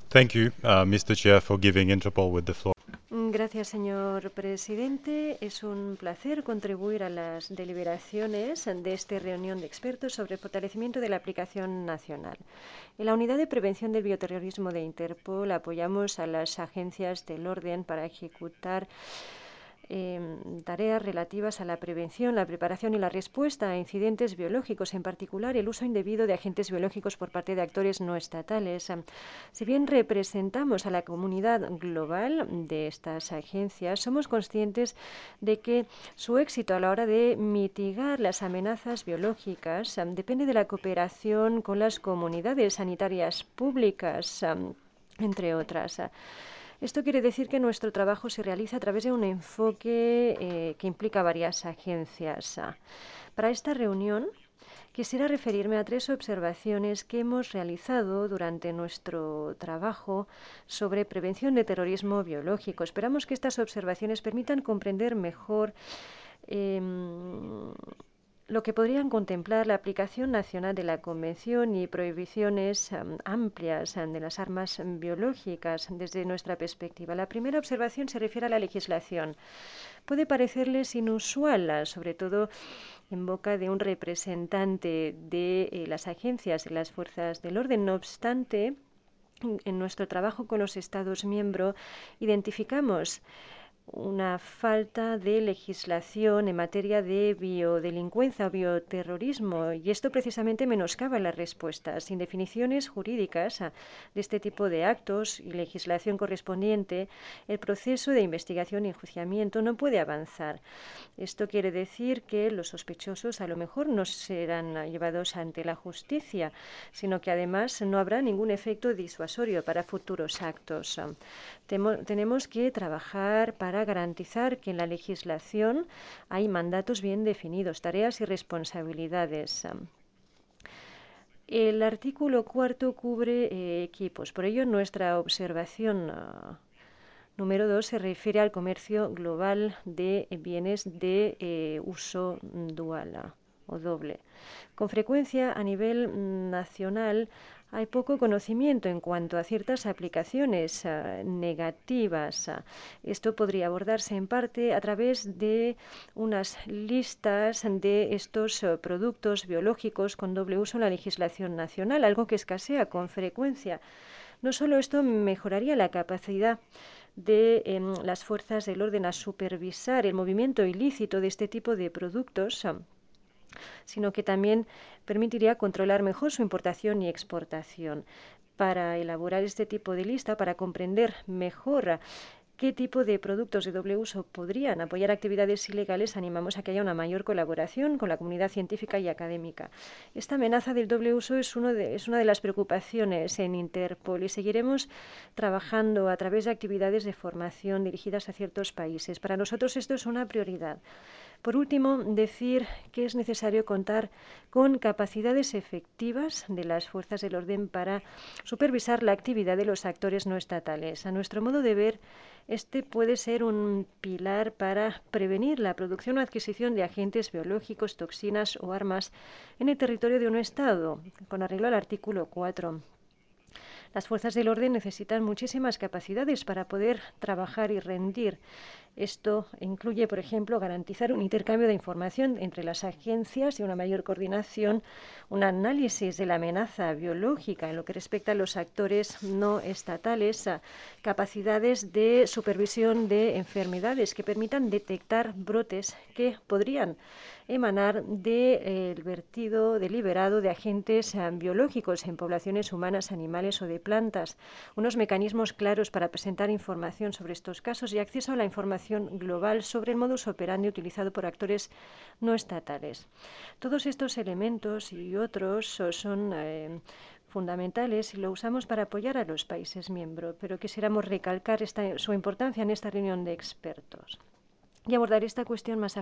Thank you, Mr. Chair, for giving Interpol with the floor. Gracias, señor presidente. Es un placer contribuir a las deliberaciones de esta reunión de expertos sobre el fortalecimiento de la aplicación nacional. En la Unidad de Prevención del Bioterrorismo de Interpol apoyamos a las agencias del orden para ejecutar tareas relativas a la prevención, la preparación y la respuesta a incidentes biológicos, en particular el uso indebido de agentes biológicos por parte de actores no estatales. Si bien representamos a la comunidad global de estas agencias, somos conscientes de que su éxito a la hora de mitigar las amenazas biológicas depende de la cooperación con las comunidades sanitarias públicas, entre otras. Esto quiere decir que nuestro trabajo se realiza a través de un enfoque que implica varias agencias. Para esta reunión, quisiera referirme a 3 observaciones que hemos realizado durante nuestro trabajo sobre prevención de terrorismo biológico. Esperamos que estas observaciones permitan comprender mejor lo que podrían contemplar la aplicación nacional de la Convención y prohibiciones amplias de las armas biológicas desde nuestra perspectiva. La primera observación se refiere a la legislación. Puede parecerles inusual, sobre todo en boca de un representante de las agencias de las fuerzas del orden. No obstante, en nuestro trabajo con los Estados miembros identificamos una falta de legislación en materia de biodelincuencia o bioterrorismo, y esto precisamente menoscaba las respuestas. Sin definiciones jurídicas de este tipo de actos y legislación correspondiente, el proceso de investigación y enjuiciamiento no puede avanzar. Esto quiere decir que los sospechosos a lo mejor no serán llevados ante la justicia, sino que además no habrá ningún efecto disuasorio para futuros actos. Tenemos que trabajar para garantizar que en la legislación hay mandatos bien definidos, tareas y responsabilidades. El artículo 4 cubre equipos. Por ello, nuestra observación número 2 se refiere al comercio global de bienes de uso dual o doble. Con frecuencia, a nivel nacional, hay poco conocimiento en cuanto a ciertas aplicaciones negativas. Esto podría abordarse en parte a través de unas listas de estos productos biológicos con doble uso en la legislación nacional, algo que escasea con frecuencia. No solo esto mejoraría la capacidad de las fuerzas del orden a supervisar el movimiento ilícito de este tipo de productos, sino que también permitiría controlar mejor su importación y exportación. Para elaborar este tipo de lista, para comprender mejor qué tipo de productos de doble uso podrían apoyar actividades ilegales, animamos a que haya una mayor colaboración con la comunidad científica y académica. Esta amenaza del doble uso es una de las preocupaciones en Interpol y seguiremos trabajando a través de actividades de formación dirigidas a ciertos países. Para nosotros esto es una prioridad. Por último, decir que es necesario contar con capacidades efectivas de las fuerzas del orden para supervisar la actividad de los actores no estatales. A nuestro modo de ver, este puede ser un pilar para prevenir la producción o adquisición de agentes biológicos, toxinas o armas en el territorio de un Estado, con arreglo al artículo 4. Las fuerzas del orden necesitan muchísimas capacidades para poder trabajar y rendir. Esto incluye, por ejemplo, garantizar un intercambio de información entre las agencias y una mayor coordinación, un análisis de la amenaza biológica en lo que respecta a los actores no estatales, capacidades de supervisión de enfermedades que permitan detectar brotes que podrían emanar del vertido deliberado de agentes biológicos en poblaciones humanas, animales o de plantas, unos mecanismos claros para presentar información sobre estos casos y acceso a la información global sobre el modus operandi utilizado por actores no estatales. Todos estos elementos y otros son fundamentales y lo usamos para apoyar a los países miembros, pero quisiéramos recalcar su importancia en esta reunión de expertos y abordar esta cuestión más